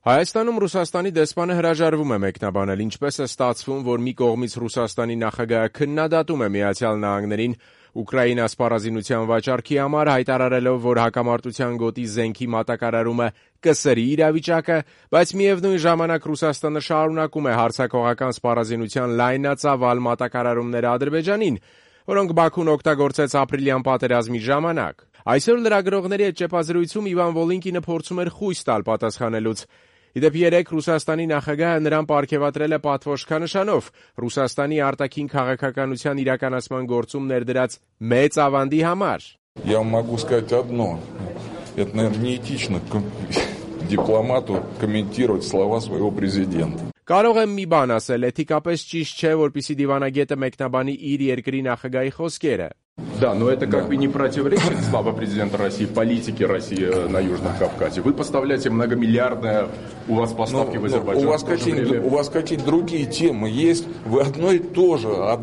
Հայաստանում Ռուսաստանի դեսպանը հրաժարվում է մեկնաբանել, ինչպես է ստացվում, որ մի կողմից Ռուսաստանի նախագահը քննադատում է Միացյալ Նահանգներին Ուկրաինա սպառազինության վաճառքի համար, հայտարարելով, որ հակամարտության գոտի զենքի մատակարարումը կսրի իրավիճակը, բայց միևնույն ժամանակ Ռուսաստանը շարունակում է հարձակողական սպառազինության լայնածավալ մատակարարումները Ադրբեջանին, որոնք Բաքուն օգտագործեց ապրիլյան պատերազմի ժամանակ։ Այսօր լրագրողների հետ ճեպազրույցում Իվան Վոլինկինը փորձում էր խույս տալ պատասխանելուց։ Իդեպ երեկ Ռուսաստանի նախագահը նրան պարգևատրել է պատվոշքանշանով Ռուսաստանի արտաքին քաղաքականության իրականացման գործում ներդրած մեծ ավանդի համար։ Я могу сказать одно. Это, наверное, неэтично дипломату комментировать слова своего президента. Կարող եմ մի бան ասել, էթիկապես ճիշտ չէ, որպեսզի դիվանագետը մեկնաբանի իր երկրի նախագահի խոսքերը։ Да, но это как бы не противоречит слова президента России, политике России на Южном Кавказе. Вы поставляете многомиллиардные, у вас поставки в Азербайджан. У вас какие-то другие темы есть, вы одно и то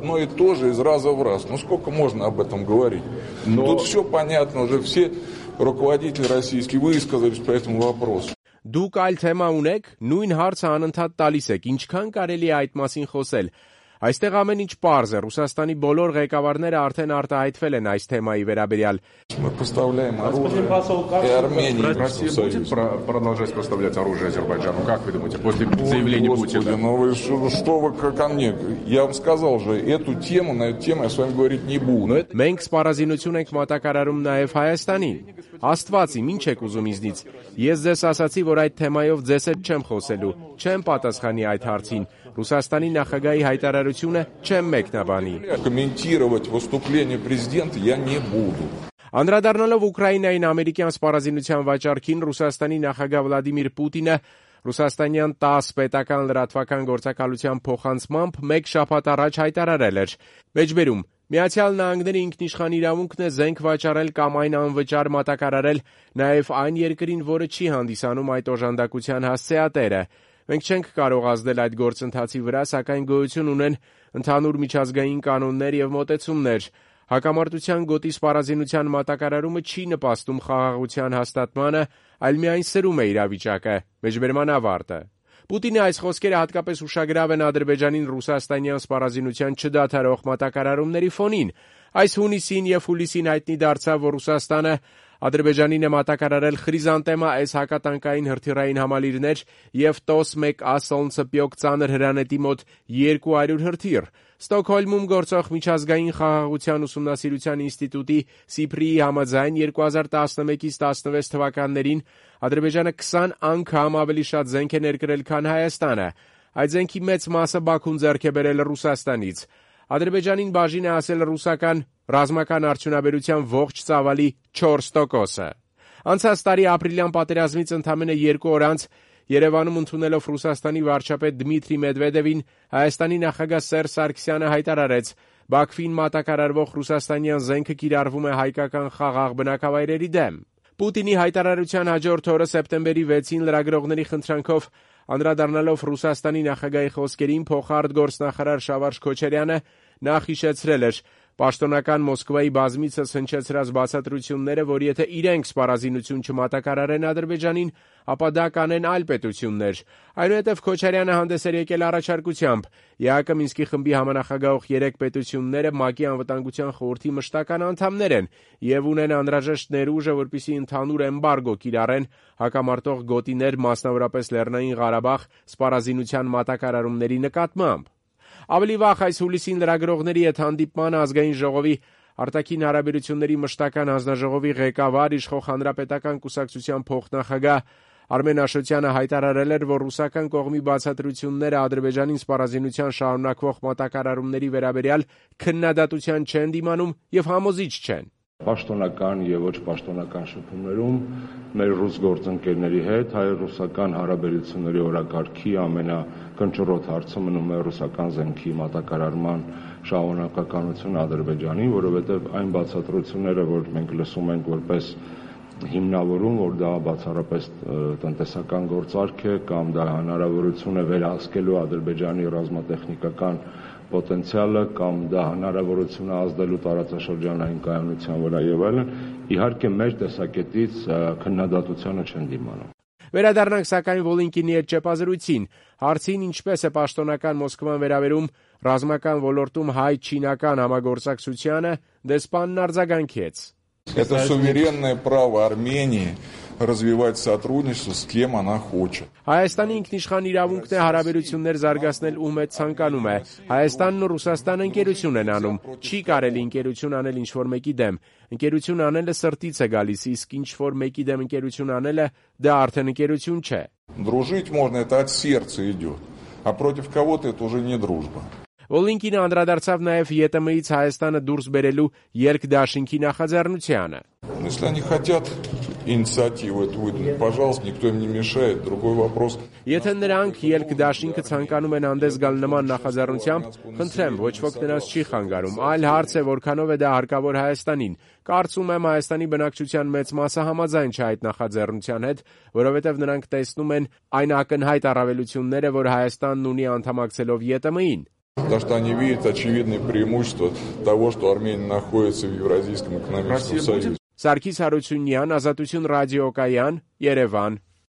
же из раза в раз. Ну сколько можно об этом говорить? Тут все понятно, уже все руководители российские высказались по этому вопросу. Դուք այլ թեմա ունեք, նույն հարցը անընդհատ տալիս եք, ինչքան կարելի է այդ մասին խոսել։ Այստեղ ամեն ինչ պարզ է, Ռուսաստանի բոլոր ղեկավարները արդեն արտահայտվել են այս թեմայի վերաբերյալ։ Мы поставляем оружие и Армении. Россия будет продолжать поставлять оружие Азербайджану, как вы думаете, после заявления Путина? Ну вы что вы ко мне? Я вам сказал же, на эту тему я с вами говорить не буду. Մենք սպառազինություն ենք մատակարարում նաև Հայաստանին։ Աստված իմ, ինչ եք ուզում ինձնից։ Ես ձեզ ասացի, որ այդ թեմայով ձեզ հետ չեմ խոսելու, չեմ պատասխանի այդ հարցին։ Ռուսաստանի նախագահի հայտարարությունը չեմ մեկնաբանի։ Комментировать выступление президента я не буду. Անդրադառնալով Ուկրաինային ամերիկյան սպառազինության վաճառքին, Ռուսաստանի նախագահ Վլադիմիր Պուտինը ռուսաստանյան 10 պետական լրատվական գործակալության փոխանցմամբ մեկ շաբաթ առաջ հայտարարել էր. Մեջբերում Միացյալ Նահանգների ինքնիշխան իրավունքն է զենք վաճառել կամ այն անվճար մատակարարել նաև այն երկրին, որը չի հանդիսանում այդ օժանդակության հասցեատերը։ Մենք չենք կարող ազդել այդ գործընթացի վրա, սակայն գոյություն ունեն ընդհանուր միջազգային կանոններ եւ մոտեցումներ։ Հակամարտության գոտի սպառազինության մատակարարումը չի նպաստում խաղաղության հաստատմանը, այլ միայն սրում է իրավիճակը։ Մեջբերման ավարտը։ Պուտինի այս խոսքերը հատկապես ուշագրավ են Ադրբեջանին ռուսաստանյան սպառազինության չդադարող մատակարարումների ֆոնին։ Այս հունիսին եւ հուլիսին հայտնի դարձավ, որ Ռուսաստանը Ադրբեջանին է մատակարարել Խրիզանտեմա S հակատանկային հրթիռային համալիրներ եւ TOS-1A Սոլնցեփյոկ ծանր հրանետի մոտ 200 հրթիռ։ Ստոկհոլմում գործող միջազգային խաղաղության ուսումնասիրության ինստիտուտի SIPRI-ի համաձայն 2011-ից 16 թվականներին Ադրբեջանը 20 անգամ ավելի շատ զենք է ներկրել, քան Հայաստանը։ Այդ զենքի մեծ մասը Բաքուն ձեռք է բերել Ռուսաստանից։ Ադրբեջանին բաժին է ասել ռուսական ռազմական արդյունաբերության ողջ ծավալի 4%-ը։ Անցած տարի ապրիլյան պատերազմից ընդամենը 2 օր անց Երևանում ընդունելով Ռուսաստանի վարչապետ Դմիտրի Մեդվեդևին, Հայաստանի նախագահ Սերժ Սարգսյանը հայտարարեց. Բաքվին մատակարարվող ռուսաստանյան զենքը կիրառվում է հայկական խաղաղ բնակավայրերի դեմ։ Պուտինի հայտարարության հաջորդ օրը սեպտեմբերի 6-ին լրագրողների խնդրանքով անդրադառնալով Ռուսաստանի նախագահի խոսքերին, փոխարտգործնախարար Շավարժ Քոչարյանը նախ հիշեցրել էր պաշտոնական Մոսկվայի բազմիցս հնչեցրած բացատրությունները, որ եթե իրենք սպառազինություն չմատակարարեն Ադրբեջանին, ապա դա կանեն այլ պետություններ։ Այնուհետև Քոչարյանը հանդես էր եկել առաջարկությամբ ԵԱՀԿ Մինսկի խմբի համանախագահող 3 պետությունները ՄԱԿ-ի անվտանգության խորհրդի մշտական անդամներ են եւ ունեն անհրաժեշտ ներուժը, որպեսզի ընդհանուր էմբարգո կիրառեն հակամարտող գոտիներ, մասնավորապես Լեռնային Ղարաբաղ սպառազինության մատակարարումների նկատմամբ։ Ավելի վաղ այս հուլիսին լրագրողների հետ հանդիպման ազգային ժողովի արտաքին հարաբերությունների մշտական հանձնաժողովի ղեկավար իշխող հանրապետական կուսակցության փոխնախագահ Արմեն Աշոտյանը հայտարարել էր, որ ռուսական կողմի բացատրությունները Ադրբեջանին սպառազինության շարունակվող մատակարարումների վերաբերյալ քննադատության չեն դիմանում եւ համոզիչ չեն։ Պաշտոնական եւ ոչ պաշտոնական շփումներում մեր ռուս գործընկերների հետ հայ-ռուսական հարաբերությունների օրակարգի ամենակնճռոտ հարցը մնում է ռուսական զենքի մատակարարման շարունակականությունը Ադրբեջանին, որովհետեւ այն բացատրությունները, որ մենք լսում ենք որպես հիմնավորում, որ դա բացառապես տնտեսական գործարք է կամ դա հնարավորություն է վերահսկելու Ադրբեջանի ռազմատեխնիկական պոտենցիալը կամ դա հնարավորություն է ազդելու տարածաշրջանային կայունության վրա եւ այլն, իհարկե մեր տեսակետից քննադատությանը չեն դիմանում։ Վերադառնանք սակայն Վոլինկինի հետ ճեպազրույցին։ Հարցին ինչպես է պաշտոնական Մոսկվան վերաբերում ռազմական ոլորտում հայ-չինական համագործակցությանը, դեսպանն արձագանքեց. Это суверенное право Армении развивать сотрудничество с кем она хочет. Հայաստանի ինքնիշխան իրավունքն է հարաբերություններ զարգացնել ում հետ ցանկանում է։ Հայաստանն ու Ռուսաստանը ընկերություն են անում։ Չի կարելի ընկերություն անել ինչ-որ мեկի դեմ։ Ընկերություն անելը սրտից է գալիս, իսկ ինչ-որ մեկի դեմ ընկերություն անելը դա արդեն ընկերություն չէ։ Дружить можно, это от сердца идет. А против кого-то это уже не дружба. Վոլինկինը անդրադարձավ նաև ԵՏՄ-ից Հայաստանը դուրս բերելու երկդաշինքի նախաձեռնությանը։ Если они хотят инициативу эту выдвинуть, пожалуйста, никто им не мешает. Другой вопрос. Եթե նրանք երկդաշինքը ցանկանում են անդես գալ նման նախաձեռնությամբ, խնդրեմ, ոչ ոք նրանց չի խանգարում։ Այլ հարց է, որքանով է դա հարկավոր Հայաստանին։ Կարծում եմ Հայաստանի բնակչության մեծ մասը համաձայն չէ այդ նախաձեռնության հետ, որովհետև նրանք տեսնում են այն ակնհայտ առավելությունները, որ Հայաստանն ունի անդամակցելով ԵՏՄ-ին։ Потому что они видят очевидные преимущества того, что Армения находится в Евразийском экономическом союзе. Սարգիս Հարությունյան, Ազատություն ռադիոկայան, Երևան։